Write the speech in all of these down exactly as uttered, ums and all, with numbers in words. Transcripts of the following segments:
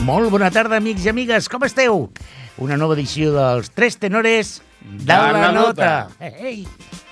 Molt bona tarda, amics i amigues, com esteu? Una nova edició dels Tres Tenores de la, la Nota. Hey.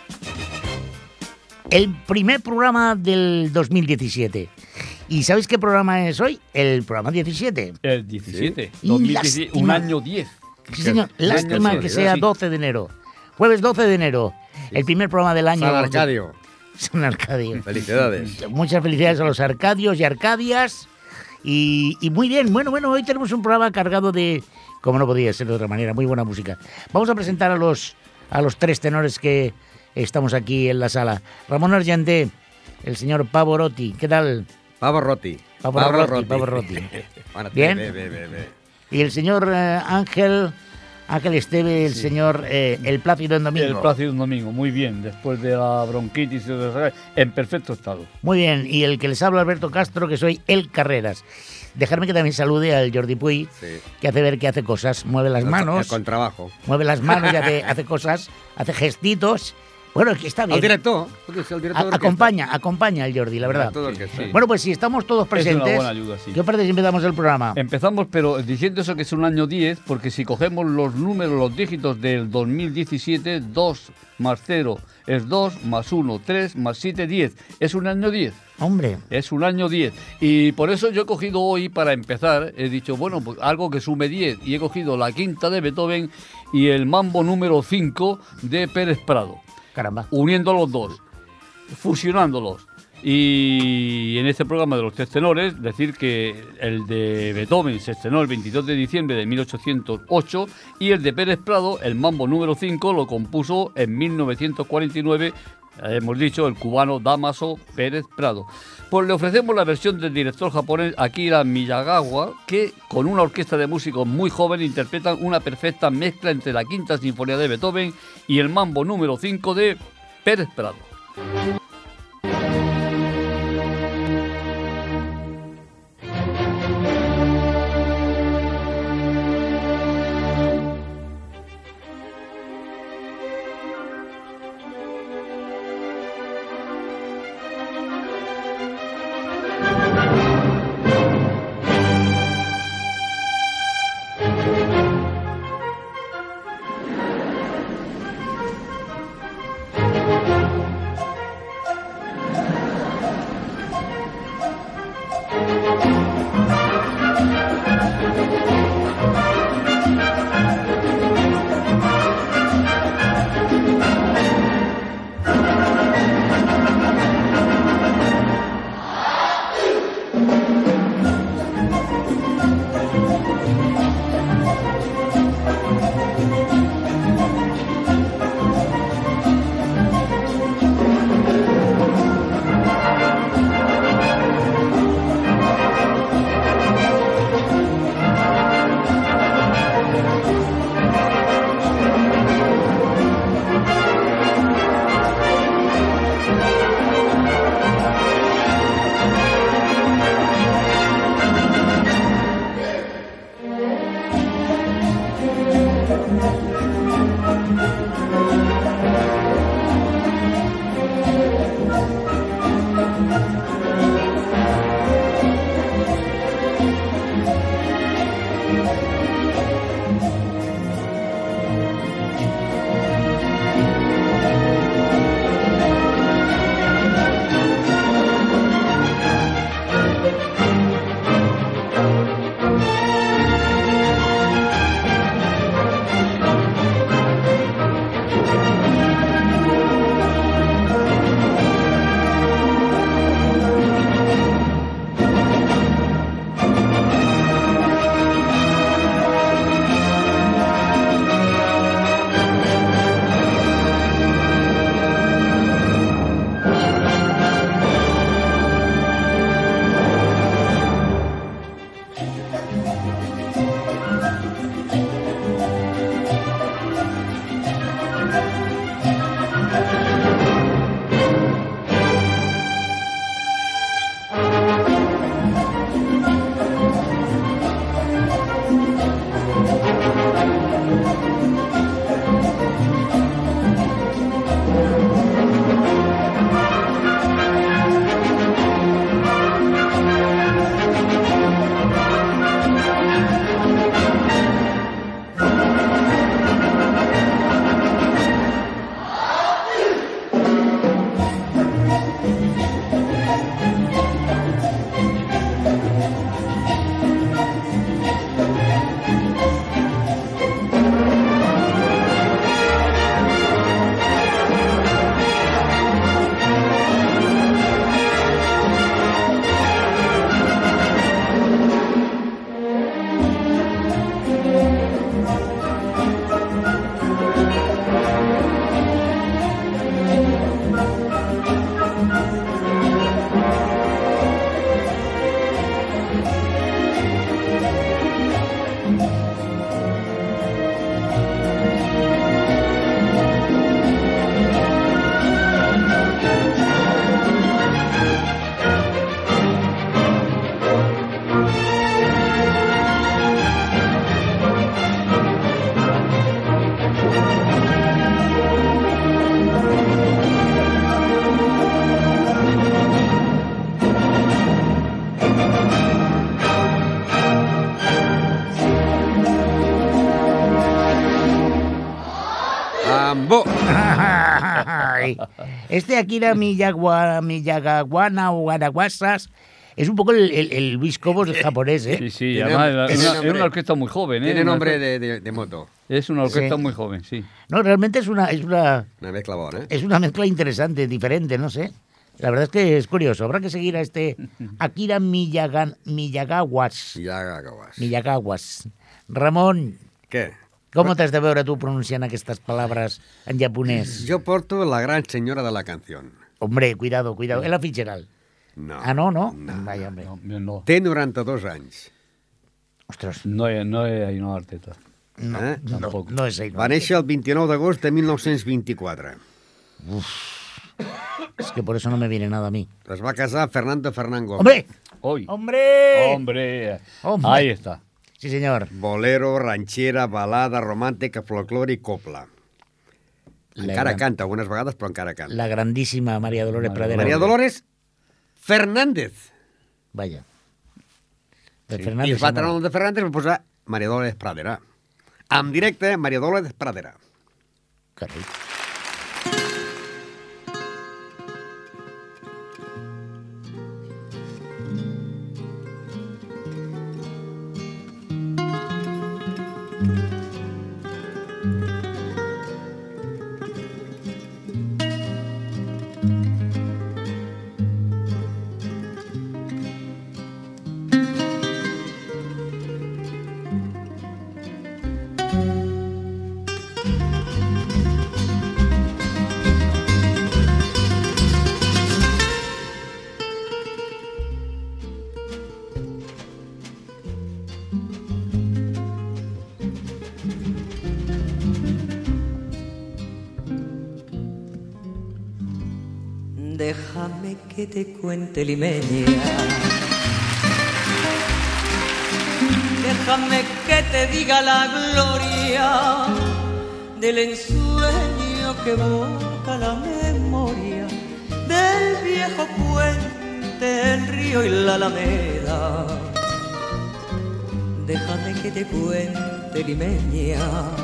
El primer programa del dos mil diecisiete. ¿Y sabéis qué programa es hoy? El programa diecisiete. El diecisiete. ¿Sí? dos mil diecisiete, un año diez. Sí, señor. Lástima año que serio, sea sí. doce de enero. Jueves doce de enero. El primer programa del año. San Arcadio. San Arcadio. Felicidades. Muchas felicidades a los Arcadios y Arcadias. Y, y muy bien, bueno, bueno, hoy tenemos un programa cargado de, como no podía ser de otra manera, muy buena música. Vamos a presentar a los, a los tres tenores que estamos aquí en la sala. Ramón Argenté, el señor Pavorotti, ¿qué tal? Pavorotti. Pavorotti, Pavorotti. Bueno, Bien. Ve, ve, ve, ve. Y el señor eh, Ángel, Ángel Esteve, el Sí. señor eh, El Plácido en Domingo. El Plácido Domingo, muy bien. Después de la bronquitis, y de- en perfecto estado. Muy bien, y el que les habla Alberto Castro, que soy El Carreras. Dejarme que también salude al Jordi Puy, Sí. que hace ver que hace cosas, mueve las El manos, contrabajo. mueve las manos y hace, hace cosas, hace gestitos. Bueno, que está bien. Al director. porque es el director A- de orquesta. acompaña, acompaña al Jordi, la verdad. Director de orquesta. Sí. Bueno, pues si estamos todos Es una presentes, buena ayuda, sí. ¿qué os parece si empezamos el programa? Empezamos, pero diciendo eso que es un año diez, porque si cogemos los números, los dígitos del dos mil diecisiete, dos más cero es dos, más uno, tres, más siete, diez. Es un año diez. Hombre, Es un año diez. Y por eso yo he cogido hoy, para empezar, he dicho, bueno, pues algo que sume diez. Y he cogido la quinta de Beethoven y el mambo número cinco de Pérez Prado. caramba. Uniendo los dos, fusionándolos. Y en este programa de los tres tenores, decir que el de Beethoven se estrenó el veintidós de diciembre de mil ochocientos ocho y el de Pérez Prado, el mambo número cinco, lo compuso en mil novecientos cuarenta y nueve, hemos dicho, el cubano Dámaso Pérez Prado. Pues le ofrecemos la versión del director japonés Akira Miyagawa, que con una orquesta de músicos muy jóvenes interpretan una perfecta mezcla entre la quinta sinfonía de Beethoven y el mambo número cinco de Pérez Prado. Cambó. Ay, este Akira Miyawa, Miyagawana o Araguasas es un poco el, el, el Luis Cobos japonés, ¿eh? Sí, sí, Tiene- además tiene es una, nombre- es una orquesta muy joven, ¿eh? Tiene Una nombre orque- de, de- de moto. Es una orquesta Sí. muy joven, sí. No, realmente es una, es una, Una mezcla buena, ¿eh? es una mezcla interesante, diferente, no sé. La verdad es que es curioso. Habrá que seguir a este Akira Miyagan, Miyagawas. Ya acabas. Miyagawas. Ramon, Què? com t'has de veure tu pronunciant aquestes palabras en japonès? Yo porto la gran señora de la canción. Hombre, cuidado, cuidado. Ella Fitzgerald. No. Ah, no, no? No. Vaya, hombre. No, no, Té noranta-dos anys. Ostres, no, es- no es Ainhoa Arteta. no, Eh? no, Tampoc. no és ell. No. Va néixer el vint-i-nou d'agost de mil nou-cents vint-i-quatre. Es que por eso no me viene nada a mí. Es va casar amb Fernando Fernán Gómez. ¡Hombre! Hoy. ¡Hombre! Hombre. Hombre. Ahí está. Sí, señor. Bolero, ranxera, balada, romàntica, folclore i copla. La Encara gran- canta algunes vegades, però encara canta. La grandísima María Dolores María Pradera. María Dolores Fernández. Vaya. De I Fernández. es va sí, treure no. el de Fernández i va posar María Dolores Pradera. En directe, María Dolores Pradera. Carai. Déjame que te cuente, limeña. Déjame que te diga la gloria del ensueño que evoca la memoria del viejo puente, el río y la alameda. Déjame que te cuente, limeña.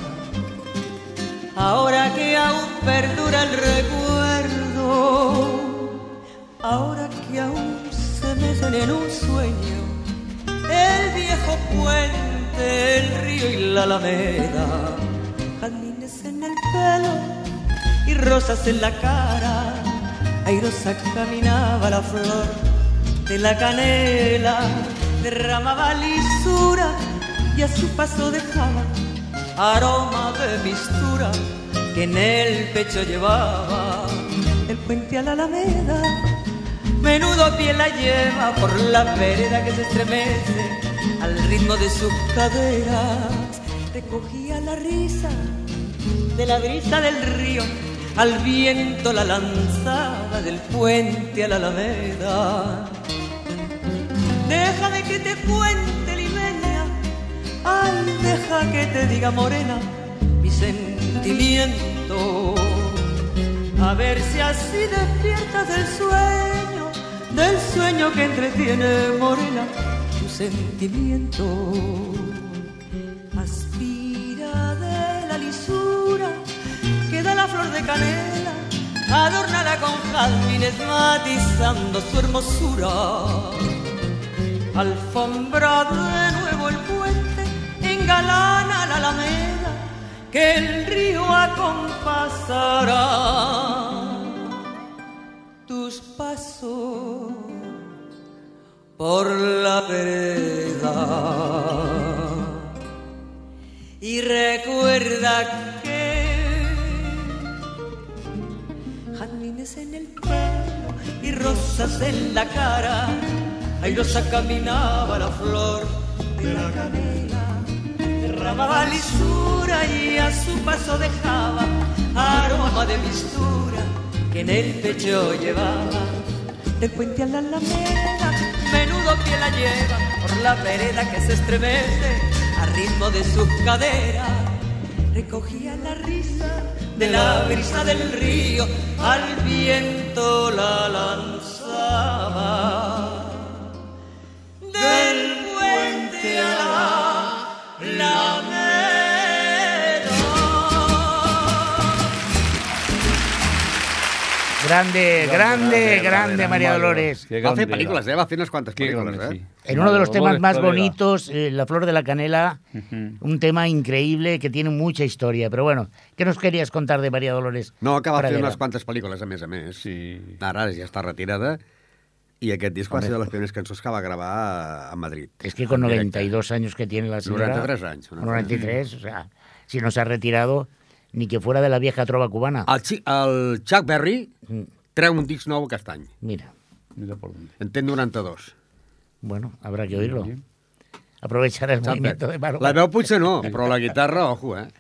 Ahora que aún perdura el recuerdo, ahora que aún se mecen en un sueño el viejo puente, el río y la alameda, jazmines en el pelo y rosas en la cara, airosa caminaba la flor de la canela, derramaba lisura y a su paso dejaba aroma de mistura que en el pecho llevaba. El puente a la alameda, menudo pie la lleva por la vereda que se estremece al ritmo de sus caderas. Recogía la risa de la brisa del río, al viento la lanzaba del puente a la alameda. Déjame que te cuente, limeña, ay, deja que te diga, morena, mi sentimiento. A ver si así despiertas del sueño, del sueño que entretiene, morena, tu sentimiento. Aspira de la lisura que da la flor de canela, adórnala con jazmines matizando su hermosura. Alfombra de nuevo el puente, engalana la alameda, que el río acompasará tus pasos por la vereda. Y recuerda que jazmines en el pelo y rosas en la cara, airosa caminaba la flor de la canela, derramaba lisura y a su paso dejaba aroma de mistura que en el pecho llevaba. Del puente a la alameda, menudo pie la lleva por la vereda que se estremece al ritmo de sus caderas. Recogía la risa de la brisa del río, al viento la lanzaba. Del puente a la alameda. Grande, grande, grande, María Dolores. Qué Va a hacer grande películas, era. ¿eh? Va a hacer unas cuantas Qué películas, grande, ¿eh? sí. En uno de los María temas Dolores más Pradera. bonitos, eh, La Flor de la Canela, Ujú. un tema increíble que tiene mucha historia. Pero bueno, ¿qué nos querías contar de María Dolores? No, que va a fer Pradera? unes quantes pel·lícules, a més a més. Sí. Ara ja està retirada i aquest disc va Hombre. ser de les primeres cançons que va gravar a Madrid. Es que con en noventa y directe. dos años que tiene la señora... noventa y tres años, Con noventa y tres, o sea, si no se ha retirado, ni que fuera de la vieja trova cubana. El, Chi- el Chuck Berry Mm, treu un disc nou aquest any, Mira, Mira por dónde. en té noranta-dos. bueno, habrá que oírlo. Aprovechar el Chuck movimiento de Berry. mano. La veu potser no, però la guitarra, ojo, eh?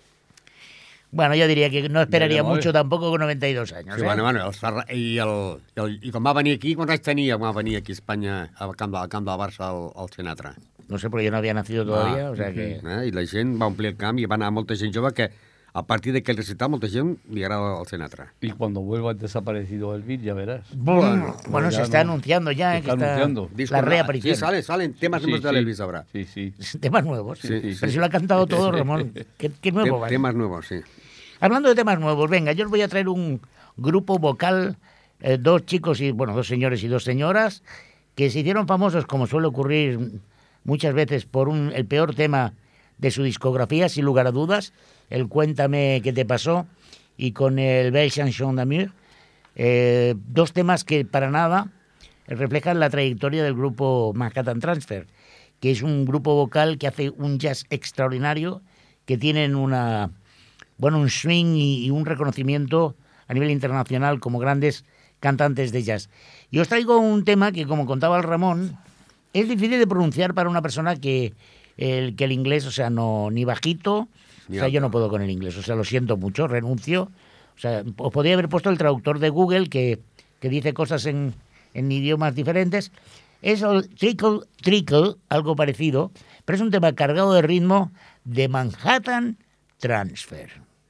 Bueno, yo diría que no esperaría Veremos, mucho eh. tampoco con noventa y dos años. Sí, ¿eh? bueno, bueno, els Ferra... I, el, i, el, i quan va venir aquí, quants anys tenia quan va venir aquí a Espanya, al camp, de, al camp del Barça, al, al Sinatra? No sé, porque yo no había nacido todavía, Ah, o sea que... Eh? I la gent va omplir el camp i va anar molta gent jove que a partir d'aquell recital molta gent li agrada el Sinatra. Y cuando vuelva el desaparecido Elvis, ya verás. Bueno, bueno, ya se está no. anunciando ya, Se eh, que está está anunciando. Disco la nuevo. reaparición. Sí, salen, salen temas Sí, nuevos de sí. Elvis ahora. Sí, sí. Temas nuevos. Sí, Pero sí. si lo ha cantado todo, Ramón. ¿Qué, qué nuevo, Tem- vale? Temas nuevos, sí. Hablando de temas nuevos, venga, yo os voy a traer un grupo vocal, eh, dos chicos y, bueno, dos señores y dos señoras, que se hicieron famosos, como suele ocurrir muchas veces, por un, el peor tema de su discografía, sin lugar a dudas, el Cuéntame qué te pasó, y con el Belle Chanson d'amour, eh, dos temas que para nada reflejan la trayectoria del grupo Manhattan Transfer, que es un grupo vocal que hace un jazz extraordinario, que tienen una... bueno, un swing y, y un reconocimiento a nivel internacional como grandes cantantes de jazz. Y os traigo un tema que, como contaba el Ramón, es difícil de pronunciar para una persona que el, que el inglés, o sea, no ni bajito, Ni o sea, yo alto. no puedo con el inglés, o sea, lo siento mucho, renuncio. O sea, os podría haber puesto el traductor de Google que, que dice cosas en, en idiomas diferentes. Es el Trickle Trickle, algo parecido, pero es un tema cargado de ritmo de Manhattan Transfer.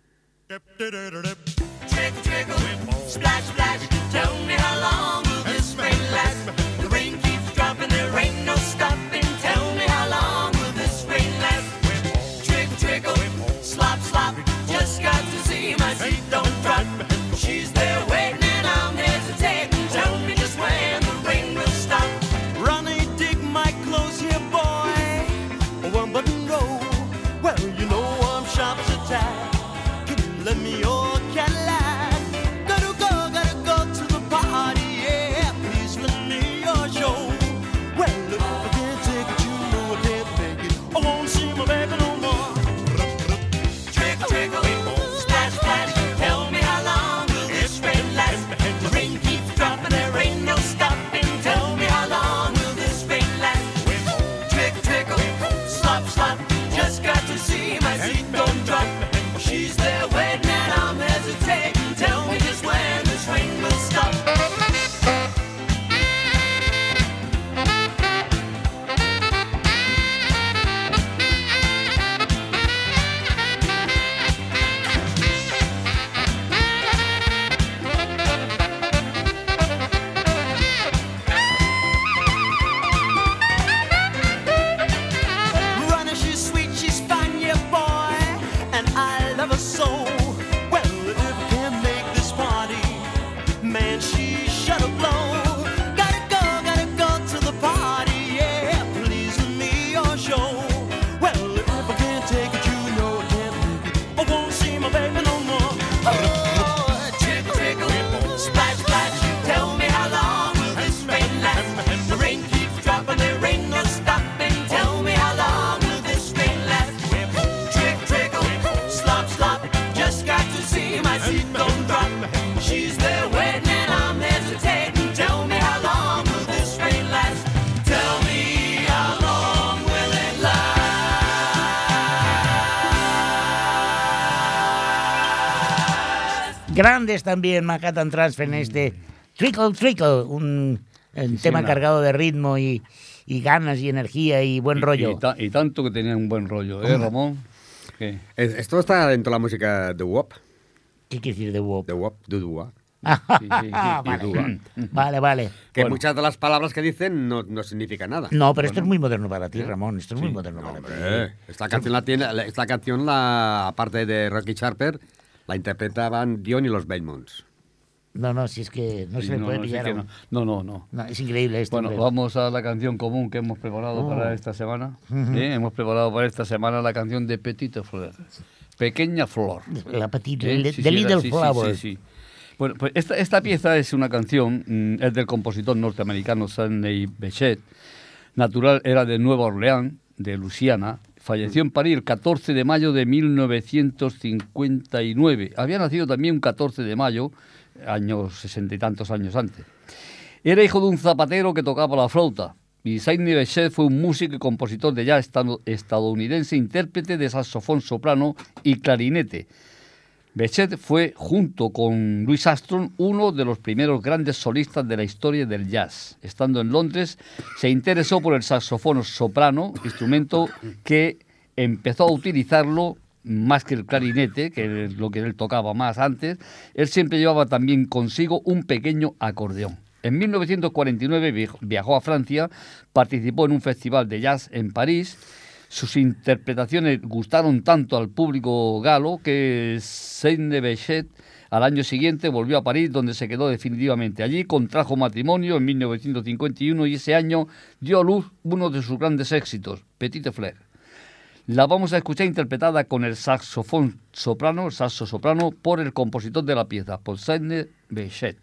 Trickle, trickle, splash, splash. Tell me how long will this rain last? The rain keeps dropping, there ain't no stopping. Tell me how long will this rain last? Trickle, trickle, slop, slop. Just got to see my feet don't drop. She's there waiting and I'm hesitating. Tell me just when the rain will stop. Ronnie, dig my clothes here, boy. One button roll. Well, you know I'm sharp as a tack. Let me your Cadillac. Gotta go, gotta go to the party, yeah. Please lend me your show. Well, if I can't take it, you know I can't make it. I won't see my baby no more. Trickle, trickle, splash, splash. Tell me how long will this rain last? The rain keeps dropping, there ain't no stopping. Tell me how long will this rain last? Trickle, trickle, slop, slop. Just got to see my seat don't drop. She's there waiting and I'm hesitating. Tell me just when this rain will stop. Ronnie, she's sweet, she's fine, yeah, boy, and I love her so. Well, if I can't make this party, man, she should have blown. Gotta go, gotta go to the party, yeah. Please let me your show. Well, if I can't take it, you know I can't make it. I won't see my baby no more. Oh, trickle, trickle, splash, splash. Tell me how long will this rain last? The rain keeps dropping, there ain't no stopping. Tell me how long will this rain last? Trick, trickle, slop, slop. Just got to see my seat don't drop. She's there waiting and I'm hesitating. Tell me how long will this rain last? Tell me how long will it last? Grandes también Manhattan Transfer en este Trickle Trickle, un, un Sí, tema una- cargado de ritmo y, y ganas y energía y buen rollo. Y, ta- y tanto que tenían un buen rollo, ¿eh, Ramón? ¿Qué? Es- Esto está dentro de la música de W O P, ¿Qué quiere decir de WOP? de W O P, de Dua. Sí, sí, sí. vale. vale, vale. Que Bueno. muchas de las palabras que dicen no, no significan nada. No, pero esto es muy moderno para ti, Ramón. Esto es muy Sí. moderno No, para ti. hombre, esta canción la tiene, la- esta canción la aparte de Rocky Sharper la interpretaban Dion y los Belmonts. No, no, si es que no Sí, se le no, puede no, sí pillar. que aún. no. no, no, no. No, es increíble esto. Bueno, hombre. vamos a la canción común que hemos preparado Oh. para esta semana. Ujú. ¿Eh? Hemos preparado para esta semana la canción de Petite Fleur, Pequeña Flor. La petite, ¿Eh? de Sí, sí, Little era- sí, sí, Flower. sí, sí. Bueno, pues esta, esta pieza es una canción, mm, es del compositor norteamericano Sidney Bechet, natural era de Nueva Orleans, de Luisiana, falleció en París el catorce de mayo de mil novecientos cincuenta y nueve. Había nacido también un catorce de mayo, años sesenta y tantos años antes. Era hijo de un zapatero que tocaba la flauta. Y Sidney Bechet fue un músico y compositor de jazz estado- estadounidense, intérprete de saxofón soprano y clarinete. Bechet fue, junto con Louis Armstrong, uno de los primeros grandes solistas de la historia del jazz. Estando en Londres, se interesó por el saxofón soprano, instrumento que empezó a utilizarlo más que el clarinete, que es lo que él tocaba más antes. Él siempre llevaba también consigo un pequeño acordeón. En mil novecientos cuarenta y nueve viaj- viajó a Francia, participó en un festival de jazz en París. Sus interpretaciones gustaron tanto al público galo que Sidney Bechet al año siguiente volvió a París, donde se quedó definitivamente. Allí contrajo matrimonio en mil novecientos cincuenta y uno y ese año dio a luz uno de sus grandes éxitos, Petite Fleur. La vamos a escuchar interpretada con el saxofón soprano, el saxo soprano, por el compositor de la pieza, por Sidney Bechet.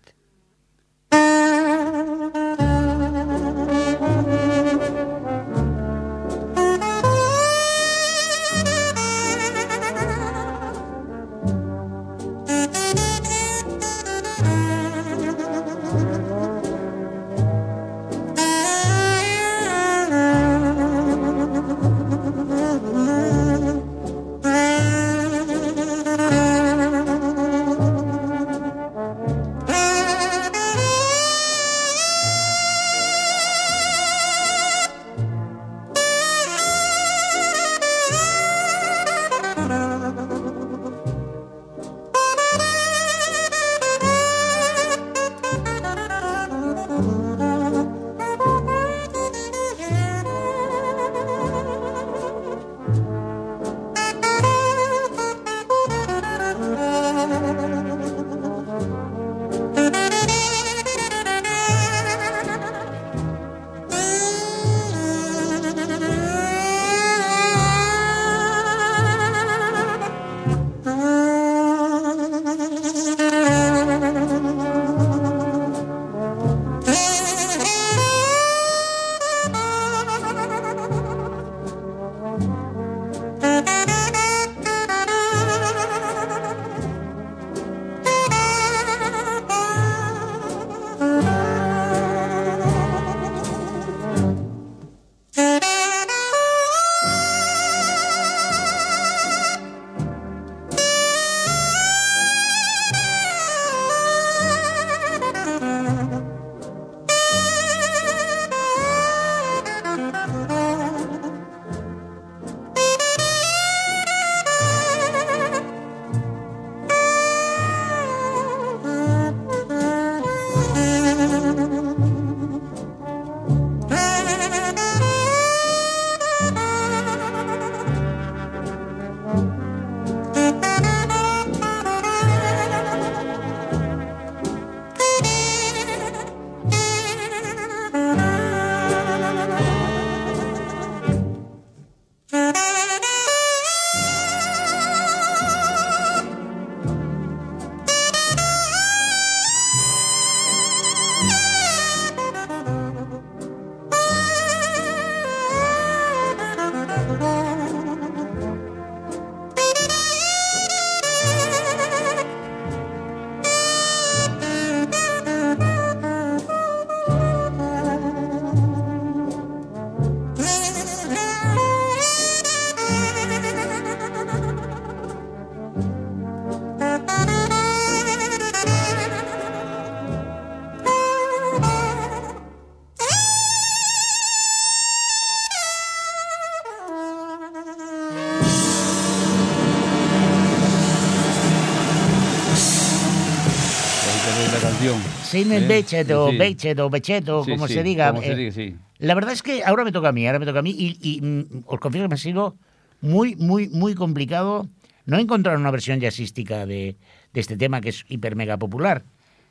Sidney ¿Eh? Bechet o Sí. Bechet o Bechet o Sí, como sí, se diga. como se eh, diga, sí. La verdad es que ahora me toca a mí, ahora me toca a mí y, y, mm, os confieso que me ha sido muy, muy, muy complicado no encontrar una versión jazzística de, de este tema que es hiper mega popular.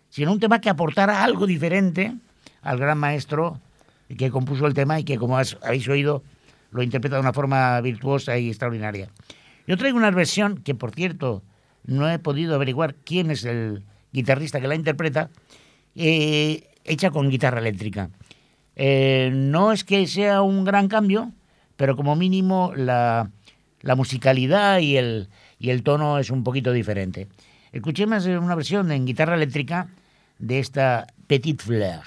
sino un tema que aportara algo diferente al gran maestro que compuso el tema y que, como has, habéis oído, lo interpreta de una forma virtuosa y extraordinaria. Yo traigo una versión que, por cierto, no he podido averiguar quién es el guitarrista que la interpreta, eh, hecha con guitarra eléctrica. Eh, no es que sea un gran cambio, pero como mínimo la, la musicalidad y el, y el tono es un poquito diferente. Escuchemos una versión en guitarra eléctrica de esta Petite Fleur.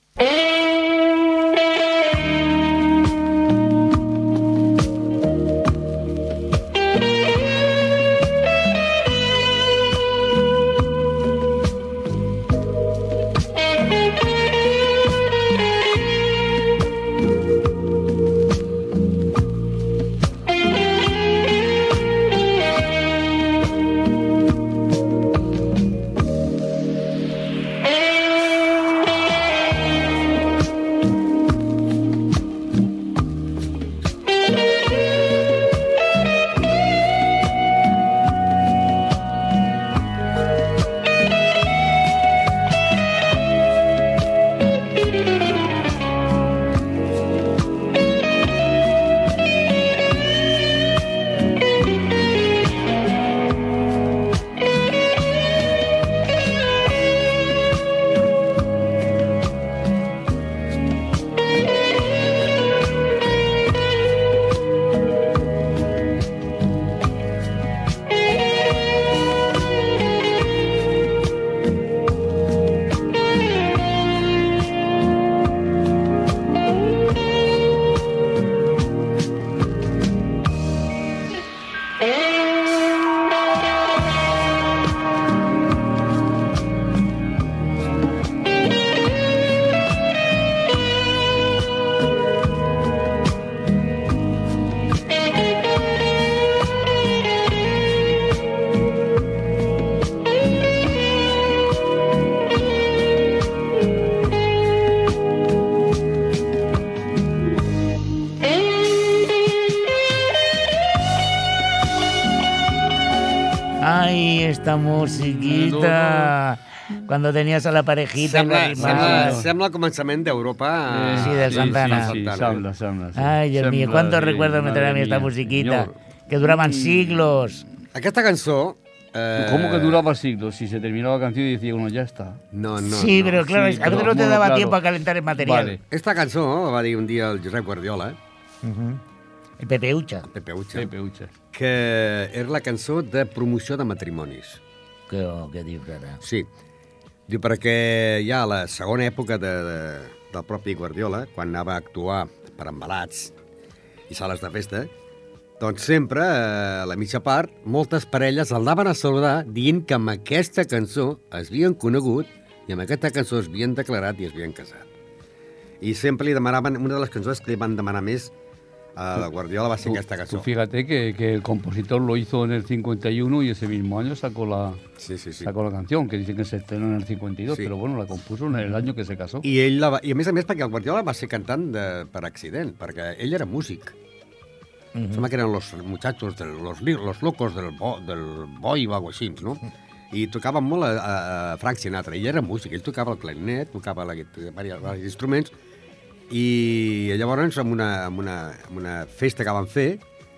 Ay, esta musiquita. Cuando tenías a la parejita. Sembla, sembla, arrimados. sembla el començament d'Europa. Eh, Sí, del Santana. Sí, sí, sembla, sembla, sí. Ay, Dios mío, Sembla, cuántos sí, recuerdos me trae a mí madre esta mía, musiquita. señor. Que duraban siglos. Aquesta cançó... Eh, ¿Cómo que duraba siglos? Si se terminaba la canción y decía uno, ya está. No, no, sí, no. pero claro, sí, a veces pero- no te bueno, daba claro. tiempo a calentar el material. Vale. Esta cançó va dir un dia el Josep Guardiola, Ujú. El Pepe Ucha. Pepe Ucha, Pepe Ucha. que era la cançó de promoció de matrimonis. Què, què dius ara? Sí. Diu, perquè ja a la segona època de, de, del propi Guardiola, quan anava a actuar per embalats i sales de festa, doncs sempre, a la mitja part, moltes parelles el anaven a saludar dient que amb aquesta cançó es havien conegut i amb aquesta cançó es havien declarat i es havien casat. I sempre li demanaven, una de les cançons que li van demanar més a Guardiola va ser Tú, aquesta tú cançó. fíjate que, que el compositor lo hizo en el cincuenta y uno y ese mismo año sacó la, Sí, sí, sí. sacó la canción, que dicen que se estrenó en el cincuenta y dos, Sí. pero bueno, la compuso en el año que se casó. I, ell la va, I a més a més perquè el Guardiola va ser cantant de, per accident, perquè ell era músic. Mhm. Sembla que eren los muchachos, de, los, li- los locos del, bo, del boi o alguna així, no? I tocaven molt a, a, a Frank Sinatra. Ell era músic, ell tocava el clarinet, tocava la, diversos instruments, i llavors en una, en una, en una festa que van fer,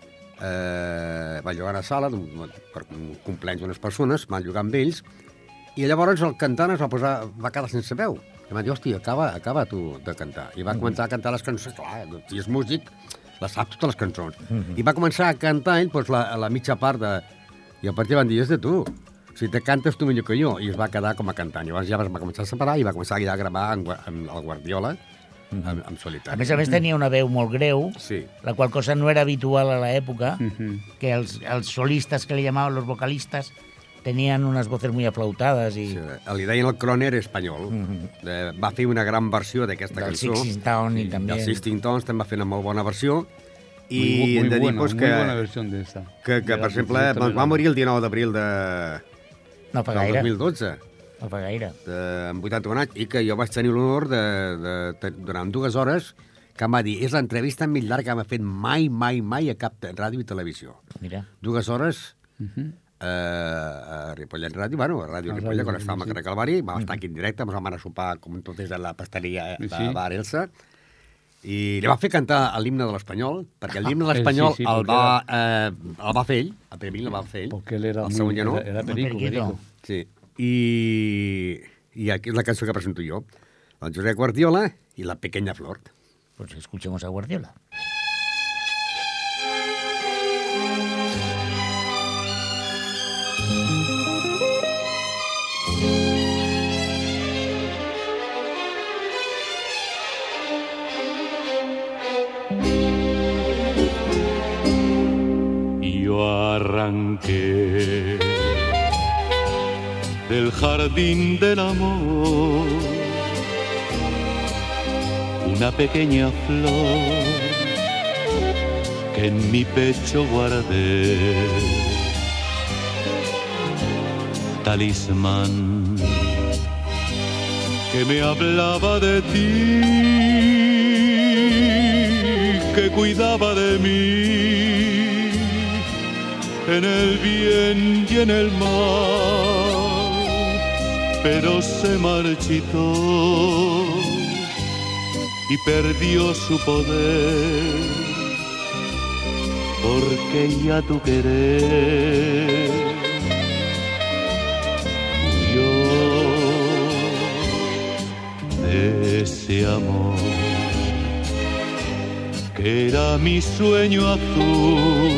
eh, van llogar a la sala d'un- per un compleanys d'unes persones, van llogar amb ells, i llavors el cantant es va posar, va quedar sense veu. I va dir, hòstia, acaba, acaba tu de cantar. I va començar a cantar les cançons, clar, si és músic, les sap totes les cançons. I va començar a cantar ell doncs, la, la mitja part de... I a partir van dir, és de tu. Si te cantes tu millor que jo. I es va quedar com a cantant. Llavors ja es va començar a separar i va començar ja a gravar amb, amb el Guardiola, amb, amb A solitari. més a més tenia una veu molt greu, Sí. la qual cosa no era habitual a l'època, Ujú. que els, els solistes que le llamaban los vocalistas tenían unas voces muy aflautadas y Sí, li deien el crooner espanyol. Eh, va fer una gran versió d'aquesta del cançó. Sixteen Town y I también... el Sixteen Tones també va fer una molt bona versió. I Muy, bu- muy hem de dir buena, pues, muy que, buena versión de esta. que, que, De la per exemple, Princesa doncs, va Isabel. morir el dinou d'abril de, No fa del gaire, dos mil dotze, no fa gaire. de, amb vuitanta-un anys, i que jo vaig tenir l'honor de, de, de, durant dues hores que em va dir, és l'entrevista més llarga que m'ha fet mai, mai, mai a cap te- ràdio i televisió. Mira, Dues hores Ujú. eh, a Ripollet Ràdio, bueno, a Ràdio Ripollet, quan estàvem a Carrer Calvari, vam estar aquí en directe, ens vam anar a sopar com tot des de la pasteria de Sí. Bar Elsa, i li va fer cantar l'himne de l'Espanyol, perquè l'himne de l'Espanyol Sí, sí, el, perquè va, eh, el va fer ell, el primer el va fer ell, Porque él era el muy... segon ja no. Era, era Muy perico, periquito. perico. Sí, i, i aquí és la cançó que presento jo, el Josep Guardiola i la Pequeña Flor. Pues escuchemos a Guardiola. Yo arranqué del jardín del amor una pequeña flor que en mi pecho guardé, talismán que me hablaba de ti, que cuidaba de mí en el bien y en el mal, pero se marchitó y perdió su poder, porque ya tu querer murió de ese amor que era mi sueño azul.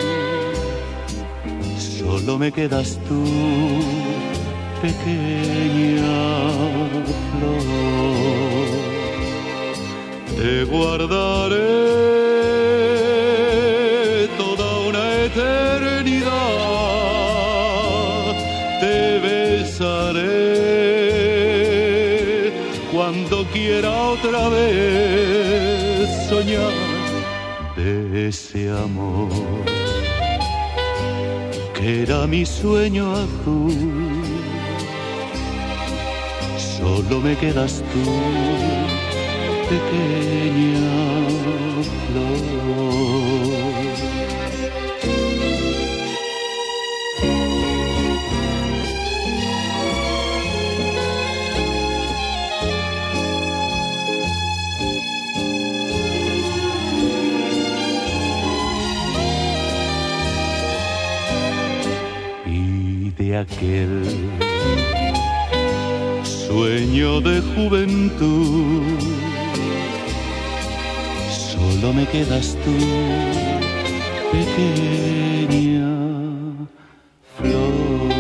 Solo me quedas tú, pequeña flor. Te guardaré toda una eternidad. Te besaré cuando quiera otra vez soñar de ese amor que era mi sueño azul. Solo me quedas tú, pequeña flor. De aquel sueño de juventud, solo me quedas tú, pequeña flor.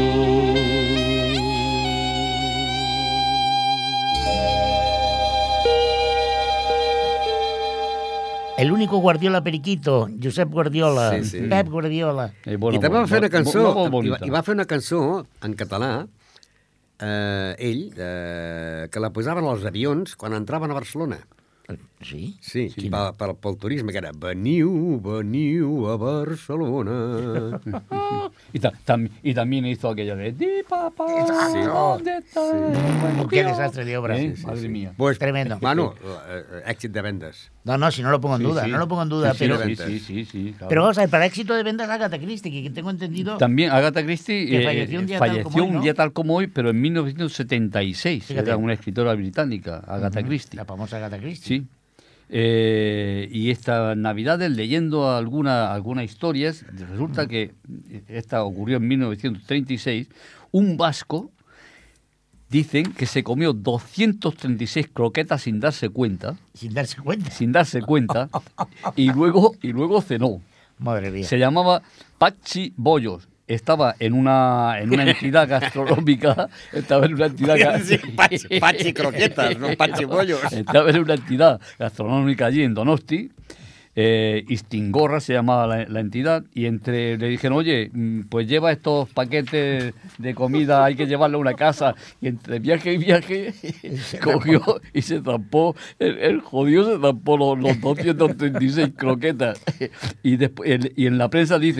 El único Guardiola periquito, Josep Guardiola, Sí, sí. Pep Guardiola. Eh, bueno, I també va bo- fer una bo- cançó, bo- molt i, va, bonita. i va fer una cançó en català, eh, ell, eh, que la posaven als avions quan entraven a Barcelona. Sí? Sí, sí. Pel, pel, pel turisme, que era veniu, veniu a Barcelona. Y, ta- tam- y también hizo aquella de Di papá, Sí. ¿dónde está? Bueno, qué desastre de obra. Eh, Sí, sí, Madre mía. Pues, Tremendo. Bueno, eh, èxit de vendes. No, no, si no lo pongo en Sí, duda, sí. no lo pongo en duda, Sí, sí, pero, sí, sí, sí, sí, claro. pero vamos a ver, para éxito de ventas Agatha Christie, que tengo entendido... También Agatha Christie Que eh, falleció un día tal falleció como hoy, un ¿no? día tal como hoy, pero en mil novecientos setenta y seis. Fíjate. Era una escritora británica, Agatha Christie. La famosa Agatha Christie. Sí. Eh, y esta Navidades, leyendo alguna, algunas historias, resulta que esta ocurrió en mil novecientos treinta y seis, un vasco, dicen que se comió doscientas treinta y seis croquetas sin darse cuenta, Sin darse cuenta. sin darse cuenta, y luego, y luego cenó. Madre mía. Se llamaba Pachi Bollos. Estaba en una, en una entidad gastronómica, estaba en una entidad ga- Sí, Pachi- Pachi Croquetas, no Pachi Bollos. Estaba en una entidad gastronómica allí en Donosti, eh, Istingorra se llamaba la, la entidad, y entre le dijeron, oye, mm, pues lleva estos paquetes de comida, hay que llevarlo a una casa, y entre viaje y viaje cogió y se zampó, el, el jodido se zampó los, los doscientas treinta y seis croquetas, y después el- y en la prensa dicen,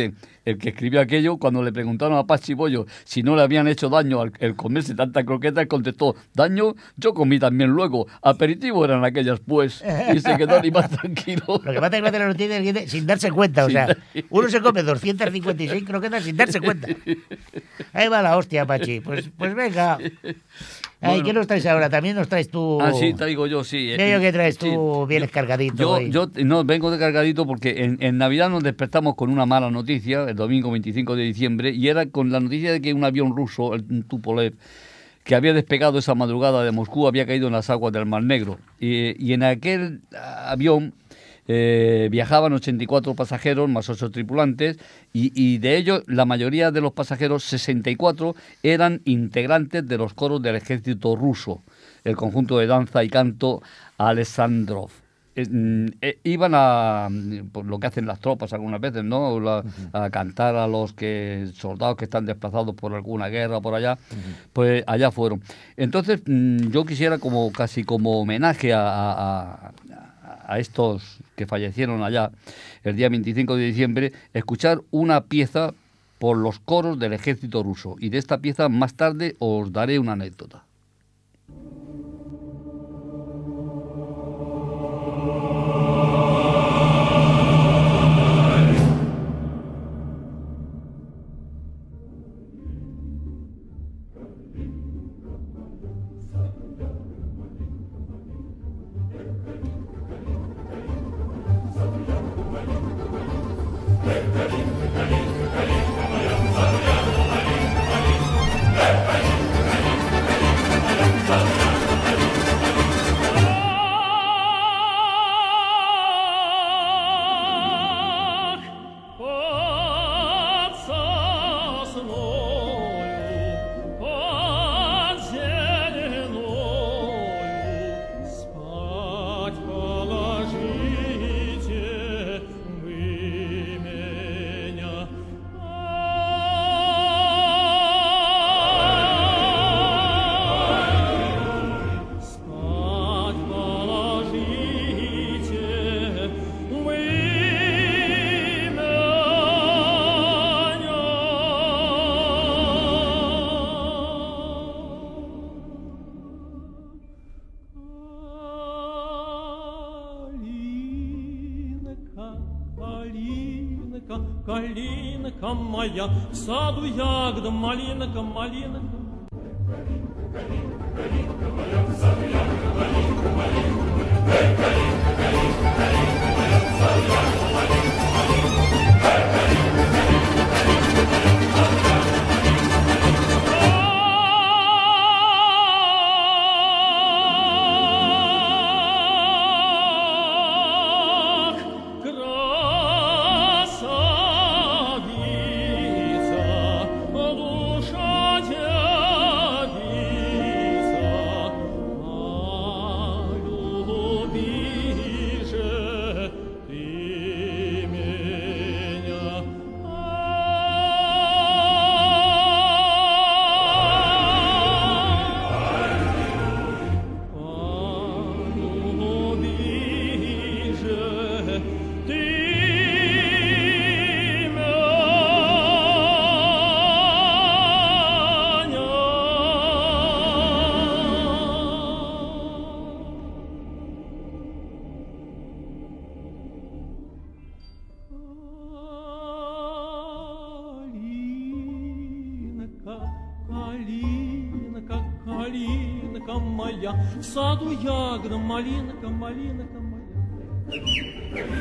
el que escribió aquello, cuando le preguntaron a Pachi Bollo si no le habían hecho daño al el comerse tanta croqueta, él contestó, daño, yo comí también luego, aperitivo eran aquellas pues, y se quedó ni más tranquilo. Lo que pasa es que hace la noticia del siguiente sin darse cuenta, o Sin sea, dar- uno se come doscientas cincuenta y seis croquetas sin darse cuenta. Ahí va la hostia, Pachi. Pues, pues venga. Ay, Bueno. ¿qué nos traes ahora? También nos traes tú... Ah, sí, traigo yo, sí. Veo que traes Sí. tú, vienes cargadito Yo, hoy. yo no vengo de cargadito porque en, en Navidad nos despertamos con una mala noticia, el domingo veinticinco de diciembre, y era con la noticia de que un avión ruso, el Tupolev, que había despegado esa madrugada de Moscú, había caído en las aguas del Mar Negro. Y, y en aquel ah, avión eh, viajaban ochenta y cuatro pasajeros más ocho tripulantes, y, y de ellos la mayoría de los pasajeros, sesenta y cuatro, eran integrantes de los coros del ejército ruso, el conjunto de danza y canto Alexandrov. Eh, mm, eh, iban a, mm, por lo que hacen las tropas algunas veces, ¿no? La- a cantar a los que soldados que están desplazados por alguna guerra por allá, pues allá fueron. Entonces, mm, yo quisiera como casi como homenaje a, a- a- a estos que fallecieron allá el día veinticinco de diciembre, escuchar una pieza por los coros del ejército ruso. Y de esta pieza más tarde os daré una anécdota. Под сосною, под зеленою спать положите вы меня. Спать положите вы Калинка, калинка моя, в саду ягода, малинка, малинка. Ах, красавица, душа девица, а люби же ты меня. Полюби же ты меня. Калинка, калинка, калинка моя, в саду ягода, малинка, малинка моя.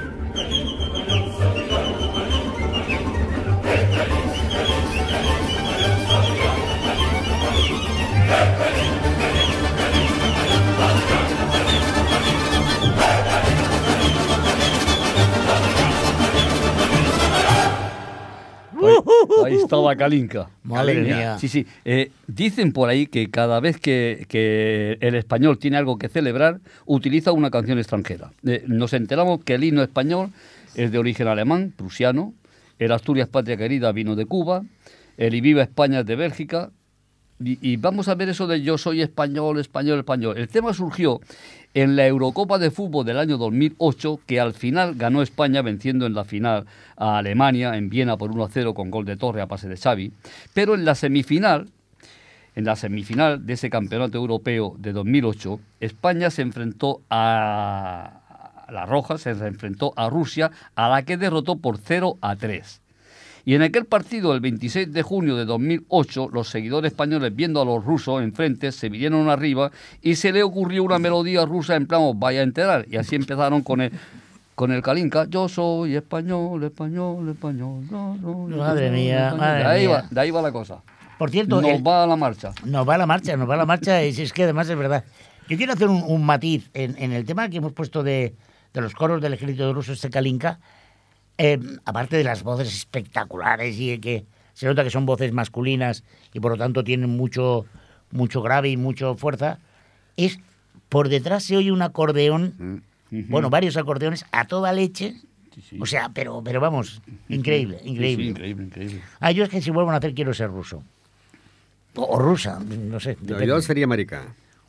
Ahí, ahí estaba Kalinka. Madre Kalinka. mía. Sí, sí. Eh, dicen por ahí que cada vez que, que el español tiene algo que celebrar, utiliza una canción extranjera. Eh, nos enteramos que el himno español es de origen alemán, prusiano, el Asturias Patria Querida vino de Cuba, el Y Viva España es de Bélgica, Y, y vamos a ver eso de yo soy español, español, español. El tema surgió en la Eurocopa de Fútbol del año dos mil ocho, que al final ganó España venciendo en la final a Alemania en Viena por uno a cero con gol de Torre a pase de Xavi. Pero en la semifinal, en la semifinal de ese campeonato europeo de dos mil ocho, España se enfrentó a, a la Roja, se enfrentó a Rusia, a la que derrotó por cero a tres. Y en aquel partido, el veintiséis de junio de dos mil ocho, los seguidores españoles, viendo a los rusos enfrente, se vinieron arriba y se le ocurrió una melodía rusa en plan, os vaya a enterar. Y así empezaron con el, con el Kalinka, yo soy español, español, español. No, no, Madre mía, español. madre de ahí mía. Va, de ahí va la cosa. Por cierto, Nos el- va a la marcha. Nos va a la marcha, nos va a la marcha, y si es que además es verdad. Yo quiero hacer un, un matiz en, en el tema que hemos puesto de, de los coros del ejército ruso, este Kalinka, eh, aparte de las voces espectaculares y que se nota que son voces masculinas y por lo tanto tienen mucho, mucho grave y mucha fuerza, es por detrás se oye un acordeón, bueno, varios acordeones a toda leche, Sí, sí. o sea, pero, pero vamos, increíble, Sí, increíble. sí, increíble, increíble. Ah, yo es que si vuelvo a nacer quiero ser ruso. O, o rusa, no sé. No, depende. yo sería americano.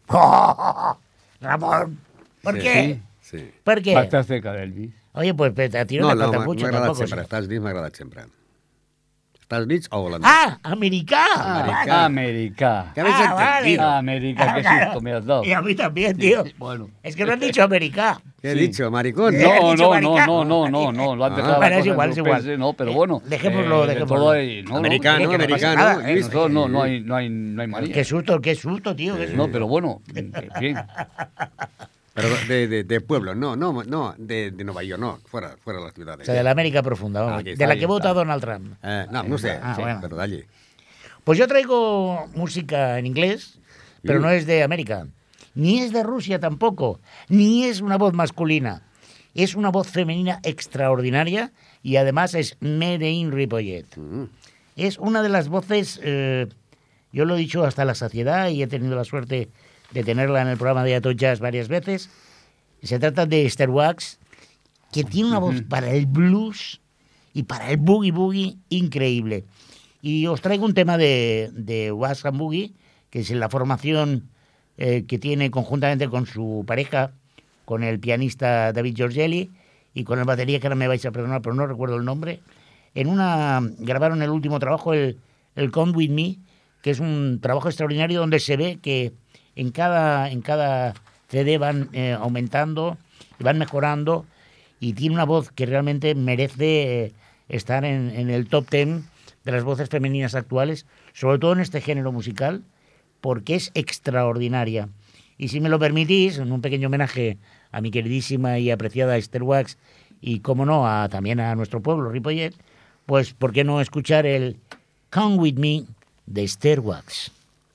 Ramón, ¿por Sí, qué? Sí. ¿Por qué? Va a estar cerca de Elvis. Oye, pues pe- a ti no, No, te no, falta m'ha mucho m'ha agradat tampoco. sempre. sí. Estats Units m'ha agradat sempre. Estats Units o holandès. Ah, americà. Americà. América. ¿Qué habéis Ah, vale. entendido? América, qué claro. susto me has dado. Y a mí también, tío. Bueno. Es que no has dicho americà. ¿Qué he Sí. dicho, maricón? ¿Qué has No, dicho, no, marica? no, no, no, no, no, lo has Ah. dejado la Bueno, es cosa en igual, es suspense, igual. No, pero Eh, bueno. dejémoslo, eh, de dejémoslo. todo ahí, no, no, Americano, que no pasa americano. nada, ¿eh? Luis. Nosotros no, no hay, no hay, no hay manía. Qué susto, qué susto, tío. qué No, susto. pero bueno, bien. Pero de, de, de pueblo, no, no, no, de, de Nueva York, no, fuera, fuera de las O ciudades. sea, de la América profunda, vamos. Aquí De está, la ahí que vota está. Donald Trump. Eh, no, no sé, Ah, sí, bueno. pero de allí. Pues yo traigo música en inglés, pero Mm. no es de América. Ni es de Rusia tampoco. Ni es una voz masculina. Es una voz femenina extraordinaria y además es Made in Ripollet. Mm. Es una de las voces, eh, yo lo he dicho hasta la saciedad y he tenido la suerte de tenerla en el programa de Ato Jazz varias veces. Se trata de Esther Wax, que tiene una voz para el blues y para el boogie boogie increíble. Y os traigo un tema de, de Wax and Boogie, que es la formación eh, que tiene conjuntamente con su pareja, con el pianista David Giorgelli y con el batería, que ahora me vais a perdonar, pero no recuerdo el nombre. En una grabaron el último trabajo, el, el Come With Me, que es un trabajo extraordinario donde se ve que en cada, en cada C D van eh, aumentando y van mejorando y tiene una voz que realmente merece eh, estar en, en el top ten de las voces femeninas actuales, sobre todo en este género musical, porque es extraordinaria. Y si me lo permitís, en un pequeño homenaje a mi queridísima y apreciada Esther Wax y, como no, a, también a nuestro pueblo, Ripollet, pues, ¿por qué no escuchar el Come With Me de Esther Wax?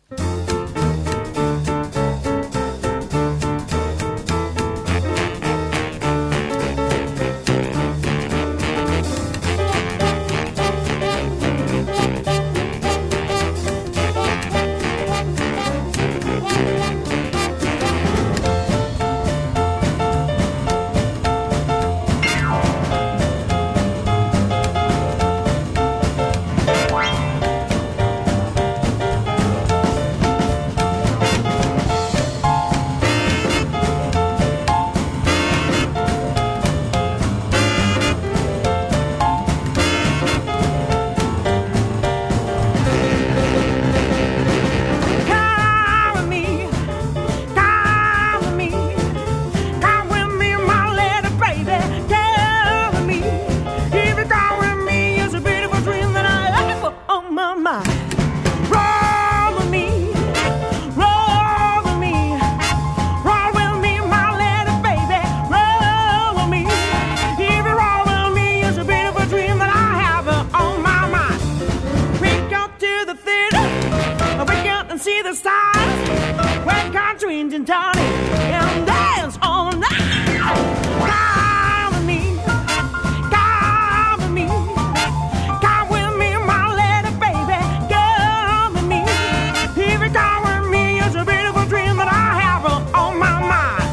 Come with me, come with me, come with me, my little baby. Come with me, if you come with me, it's a beautiful dream that I have on my mind. Roll with me, roll with me, roll with me, my little baby. Roll with me, if you roll with me, it's a beautiful dream that I have on my mind. We go to the theater. Wake up and see the stars. Wear country and tonic and dance all night. Come with me, come with me, come with me, my little baby. Come with me. If you come with me, it's a beautiful dream that I have on my mind.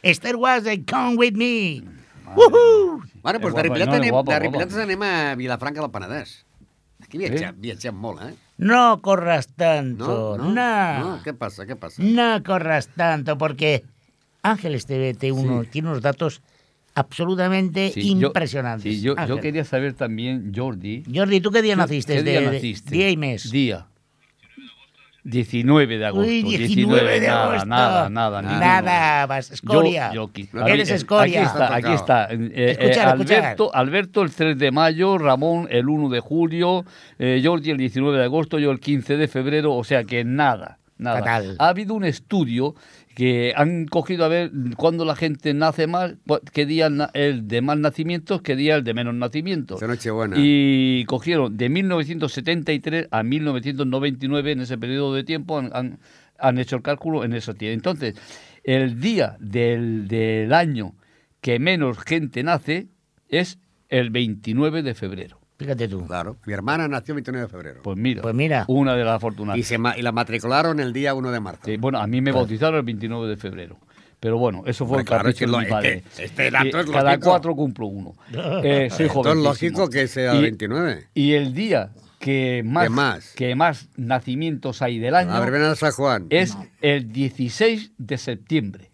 Esther Was de Come With Me. Woohoo! Bueno, doncs És de guapa, Ripollet no, és anem, guapa, de guapa. Ripollet anem a Vilafranca del Penedès. Aquí viatgem, viatgem molt, eh? No corras tanto. No, no, no. no. ¿Qué pasa? ¿Qué pasa? No corras tanto porque Ángeles T V T uno Sí. tiene unos datos absolutamente Sí, yo- impresionantes. sí, yo, yo Ángel. quería saber también, Jordi. Jordi, ¿tú qué día naciste? ¿Qué día De- de- naciste? Día y mes. Día. diecinueve de agosto. Uy, diecinueve de nada, agosto. nada, nada. ninguno. Nada, vas, escoria. Yo, yo aquí- Eres aquí- escoria. Aquí está, aquí está. Eh, Escuchar, eh, escuchar. Alberto, Alberto el tres de mayo, Ramón el uno de julio, eh, Jordi el diecinueve de agosto, yo el quince de febrero, o sea que nada. Nada. Fatal. Ha habido un estudio que han cogido a ver cuándo la gente nace más, cu- qué día na- el de más nacimientos, qué día el de menos nacimientos. Esa Nochebuena. Y cogieron de mil novecientos setenta y tres a mil novecientos noventa y nueve, en ese periodo de tiempo, han, han- han hecho el cálculo en ese tiempo. Entonces, el día del, del año que menos gente nace es el veintinueve de febrero. Fíjate tú. Claro. Mi hermana nació el veintinueve de febrero. Pues mira, Pues mira. una de las afortunadas. Y, se ma- y la matricularon el día uno de marzo. Sí, bueno, a mí me bautizaron el veintinueve de febrero. Pero bueno, eso fue Hombre, el claro, capricho es que de lo- mi padre. este- este dato Y es cada lógico. cuatro cumplo uno. Eh, soy Esto es jovencísimo. lógico que sea Y- veintinueve. Y el día que más, ¿Qué más? que más nacimientos hay del año La verbena de San Juan. es el dieciséis de septiembre.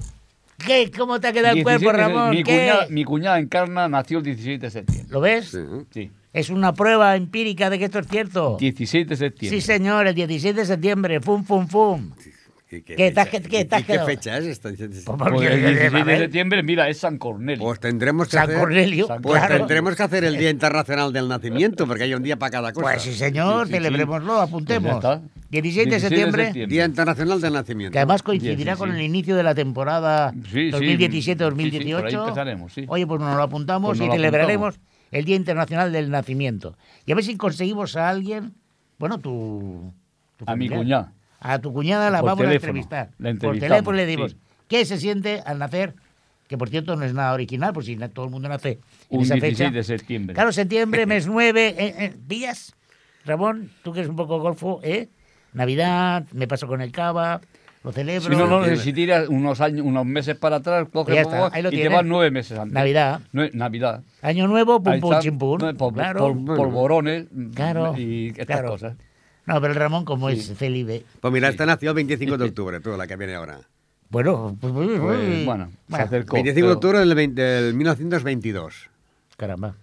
¿Qué? ¿Cómo te ha quedado el dieciséis cuerpo, de- Ramón? Mi ¿Qué? cuñada, mi cuñada Encarna nació el dieciséis de septiembre. ¿Lo ves? Sí, ¿eh? Sí, Es una prueba empírica de que esto es cierto. dieciséis de septiembre. Sí, señor, el dieciséis de septiembre. Fum, fum, fum. ¿Qué, ¿Qué fecha- te has- qué- qué te has ¿Y qué quedado? fecha es esta? Pues Pues porque- el dieciséis de Babel, septiembre, mira, es San Cornelio. Pues tendremos que San hacer... Cornelio, San Pues claro. tendremos que hacer el Día Internacional del Nacimiento, porque hay un día para cada cosa. Pues sí, señor, Sí, sí, sí. celebrémoslo, apuntemos. Pues ya está. dieciséis de septiembre, Día Internacional del Nacimiento. que además coincidirá Sí, sí, con sí. el inicio de la temporada Sí, sí. dos mil diecisiete dos mil Sí, sí, dieciocho. por ahí empezaremos, sí. Oye, pues nos lo apuntamos Pues nos y lo celebraremos el Día Internacional del Nacimiento. Y a ver si conseguimos a alguien, bueno, tu... tu A mi familiar. cuñada. A tu cuñada la Por vamos a teléfono. entrevistar. La Por entrevistamos, teléfono le dimos, sí. ¿qué se siente al nacer? Que por cierto no es nada original, pues si na- todo el mundo nace en Un esa dieciséis fecha. de septiembre. Claro, septiembre, mes nueve, eh, eh, ¿pillas? Ramón, tú que eres un poco golfo, ¿eh? Navidad, me paso con el cava, lo celebro. Si no, no, Septiembre. si tiras unos años, unos meses para atrás, coges Ya está, poco ahí lo y te tienes. vas nueve meses antes. Navidad. Nue- Navidad. Año nuevo, pum, Ahí pum, está. chimpum. No, pol- Claro. pol- polvorones Claro, y estas claro. cosas. No, pero el Ramón, como es célibe. Pues mira, esta nació el veinticinco de octubre, tú, la que viene ahora. Bueno, pues, pues, Pues, pues, bueno, se bueno, acercó. veinticinco de pero- octubre del, veinte del mil novecientos veintidós. caramba.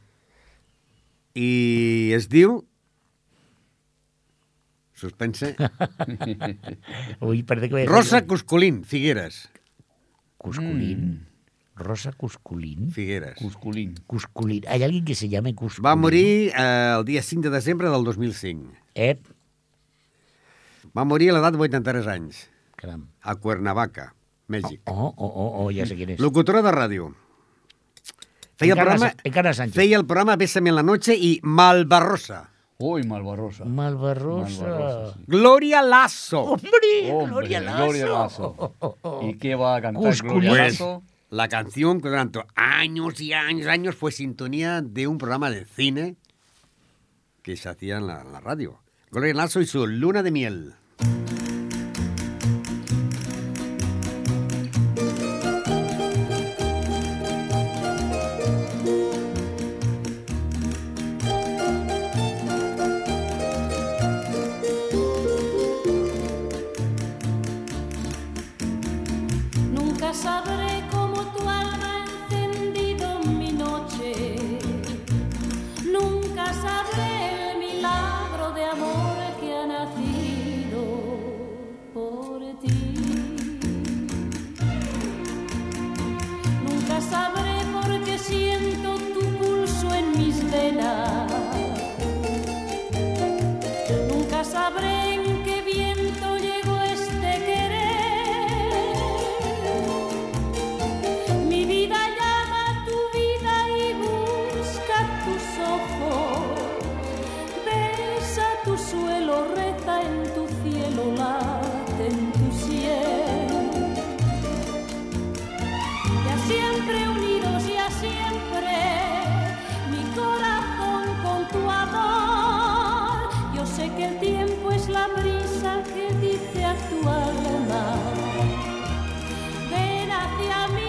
I es diu... Suspense. Uy, perdé que voy a Rosa decir- Cusculín, Figueres. Cusculín. Rosa Cusculín. Figueres. Cusculín. Cusculín. ¿Hay alguien que se llame Cusculín? Va morir eh, el dia cinc de desembre del dos mil cinc. Eh, Va morir a l'edat de vuitanta-tres anys, caram. a Cuernavaca, Mèxic. Oh, oh, oh, oh, ya sé quién es. Locutora de ràdio. Feia el, Encarna, programa, Encarna Sánchez. feia el programa Bésame en la noche i Malvarrosa. Uy, Malvarrosa. Malvarrosa. Malvarrosa, sí. Gloria Lasso. ¡Hombre! Hombre, Gloria Lasso. Gloria Lasso. ¿Y qué va a cantar Cusculín. Gloria Pues, Lasso? la canción que durante años y años, años fue sintonía de un programa de cine que se hacía en la, en la radio. Gloria Lasso y su Luna de Miel. Nunca sabré cómo tu alma ha encendido mi noche. Nunca sabré el milagro de amor que ha nacido por ti. Nunca sabré por qué siento tu pulso en mis venas. Nunca sabré en qué viento llegó este querer. Mi vida llama a tu vida y busca tus ojos. Besa tu suelo, reza en tu cielo, late en tu sien. Y a siempre unidos y a siempre, mi corazón con tu amor. Yo sé que el tiempo es la brisa que dice a tu alma: ven hacia mí.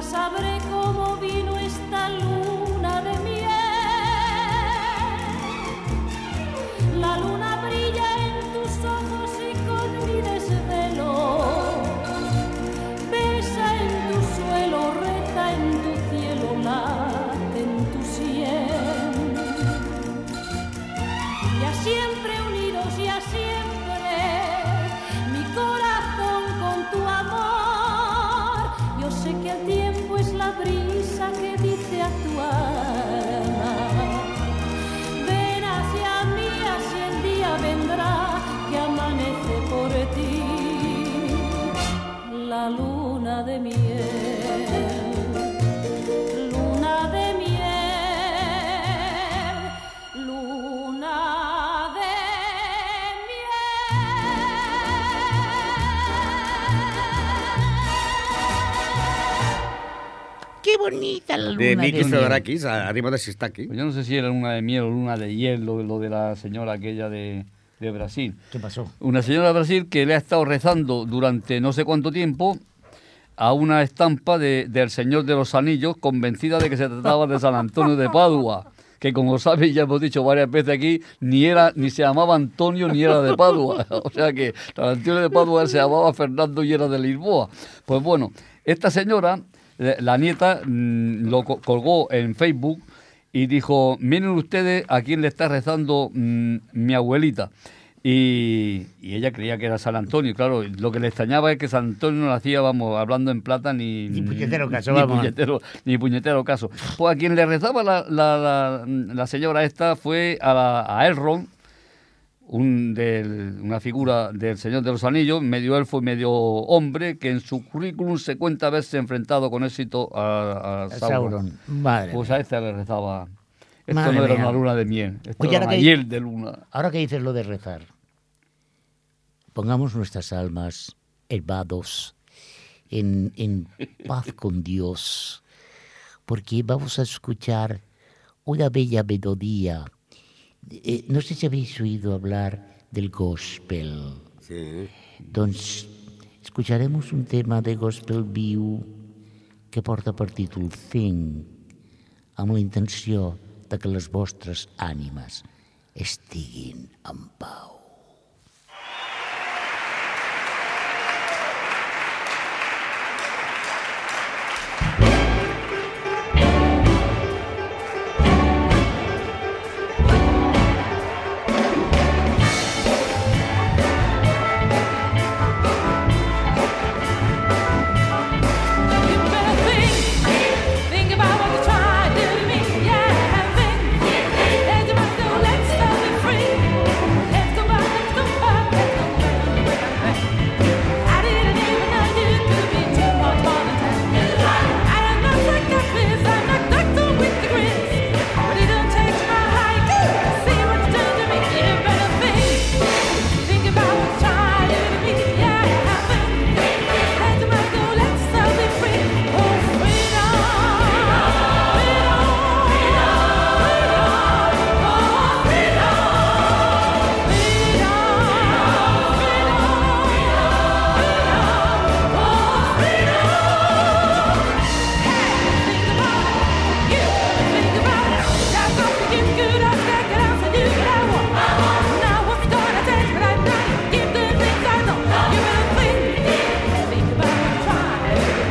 sabré cómo vino esta luna de miel. La luna brilla en tus ojos y con mi desvelo besa en tu suelo, reza en tu cielo, late en tu sien. Ya siempre unidos, ya siempre, mi corazón con tu amor. Yo sé que el tiempo es la brisa que dice a tu alma: ven hacia mí, así el día vendrá que amanece por ti. La luna de miel, luna de miel, luna de Qué bonita la luna De de Mikis miel. Theodorakis, arriba de Sistaki. Pues yo no sé si era luna de miel o luna de hielo, lo de la señora aquella de, de Brasil. ¿Qué pasó? Una señora de Brasil que le ha estado rezando durante no sé cuánto tiempo a una estampa de, del Señor de los Anillos, convencida de que se trataba de San Antonio de Padua, que como sabéis, ya hemos dicho varias veces aquí, ni era ni se llamaba Antonio ni era de Padua. O sea que San Antonio de Padua se llamaba Fernando y era de Lisboa. Pues bueno, esta señora, la nieta, mmm, lo co- colgó en Facebook y dijo: miren ustedes a quién le está rezando mmm, mi abuelita. Y, y ella creía que era San Antonio. Claro, lo que le extrañaba es que San Antonio no le hacía, vamos, hablando en plata, ni, Ni puñetero caso, ni vamos. puñetero, ni puñetero caso. Pues a quien le rezaba la, la, la, la señora esta fue a, la, a Elrond, un del, una figura del Señor de los Anillos, medio elfo y medio hombre, que en su currículum se cuenta haberse enfrentado con éxito a, a Sauron. Sauron. Madre Pues mía. a esta le rezaba. Esto Madre no era mía. una luna de miel, esto Oye, era ahora una que- hiel de luna. Ahora que dices lo de rezar, pongamos nuestras almas elevados en, en paz con Dios, porque vamos a escuchar una bella melodía. Eh, no sé si habéis oído hablar del gospel. Sí. Doncs escucharemos un tema de gospel viu que porta per títol Think, amb la intenció de que les vostres ànimes estiguin en pau. You better think, think about what you're trying to do to me. Yeah, think. Let your mind go, let's set me free. Let's go back, let's go back, let's go back. I didn't even know you could be too much more than ten. I am not psychiatrist, I'm not doctor with degrees. But it don't take my height to see what you done to me. You better think, think about what you're trying to do to me. Yeah, think. Let your mind go, let's set me free. Oh, freedom, freedom, freedom, oh, freedom, freedom, freedom, oh, freedom. Hey, think about it, you think about it. That's all you give good, I'll stack it out for you, but I want. Now what's gonna take, but I'm not. Keep doing things I know. You better think, think about what you're trying to do.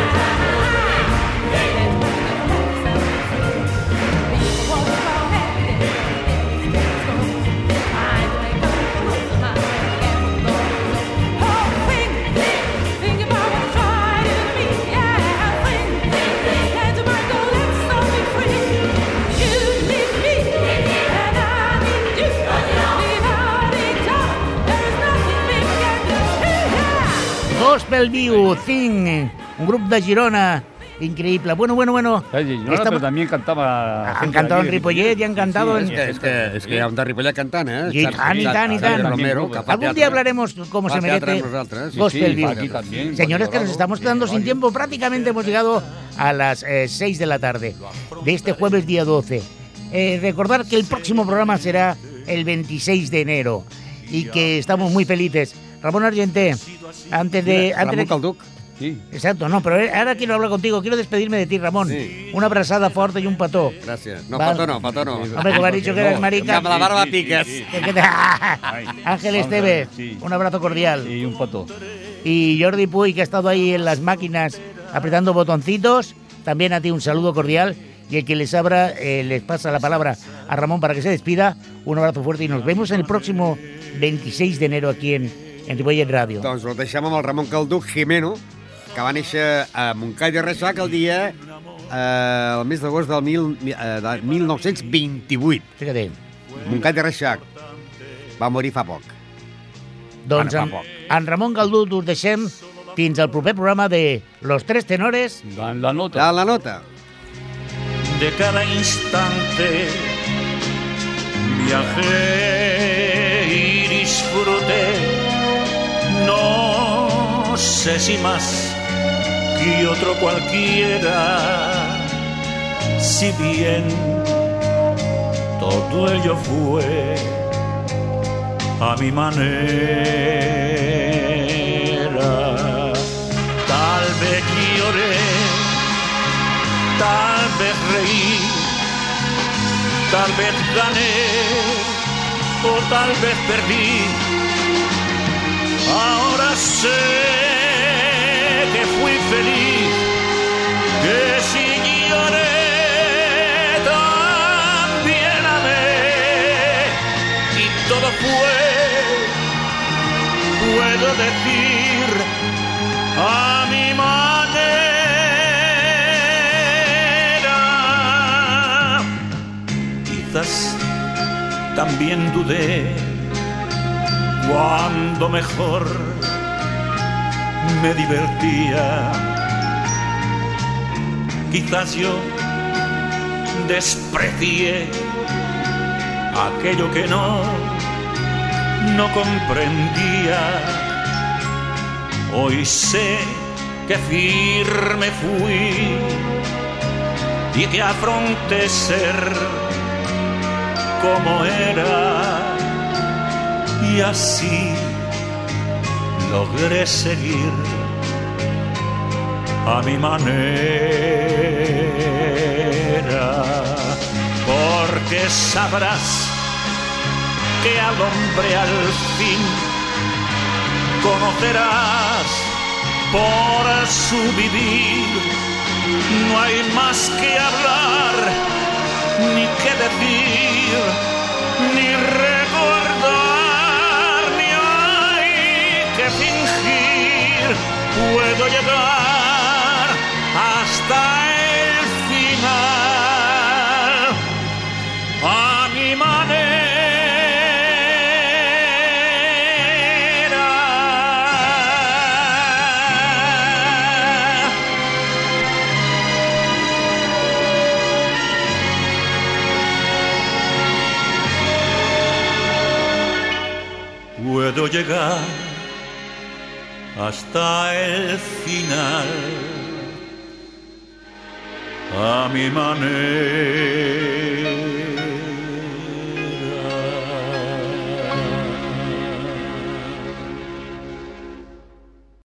Gospel Viu, Think, un grup de Girona increïble. Bueno, bueno, bueno. Oye, Girona, Estamos- pero también cantaba. Han gente cantado aquí en de Ripollet y han cantado És en... que, és que, és que hi ha un de Ripollet cantant, eh? I tant, i tant, i tant. Romero, que fa Algún teatre. día hablaremos cómo Fa se teatre merece amb nosaltres. Sí, Gospel sí, Viu. aquí también, Señores, que nos Valladolid, estamos quedando sin Valladolid. tiempo. Prácticamente hemos llegado a las eh, seis de la tarde de este jueves día doce. Eh, recordar que el próximo programa será el veintiséis de enero y que estamos muy felices. Ramón Argenté, antes de... Mira, antes Ramon de Calduc. Sí. Exacto, no, pero ahora quiero hablar contigo, quiero despedirme de ti, Ramon. Sí. Una abrazada fuerte y un petó. Gràcies. No, Val. petó no, petó no. Hombre, que me has dicho que eres marica. Amb la barba Sí, sí, piques. sí, sí. Que- que te- Ángel Esteve, Sí. un abrazo cordial. Y un pato. Y Jordi Puy, que ha estado ahí en las máquinas apretando botoncitos, también a ti un saludo cordial. Y el que les abra, eh, les pasa la palabra a Ramón para que se despida. Un abrazo fuerte y nos vemos el próximo veintiséis de enero aquí en, en Ripollet Radio. Doncs ho deixem amb el Ramon Calduc Jimeno, que va néixer a Montcall de Reixac el dia, eh, el mes d'agost del mil, eh, de mil nou-cents vint-i-vuit. Fíjate. Montcall de Reixac. Va morir fa poc. Doncs Bueno, amb, fa poc. amb Ramon Calduc us deixem fins al proper programa de Los Tres Tenores. Dan la nota. Da la nota. De cada instante viajé y disfruté, no sé si más que otro cualquiera, si bien todo ello fue a mi manera. Tal vez lloré, tal vez reí, tal vez gané o tal vez perdí. Ahora sé que fui feliz, que si lloré también amé y todo fue, puedo decir, a mi manera. Quizás también dudé cuando mejor me divertía. Quizás yo desprecié aquello que no, no comprendía. Hoy sé que firme fui y que afronté ser como era, y así logré seguir a mi manera. Porque sabrás que al hombre al fin conocerás por su vivir. No hay más que hablar, ni que decir, ni recordar, ni hay que fingir. Puedo llegar hasta el final a mi manera. Puedo llegar hasta el final a mi manera.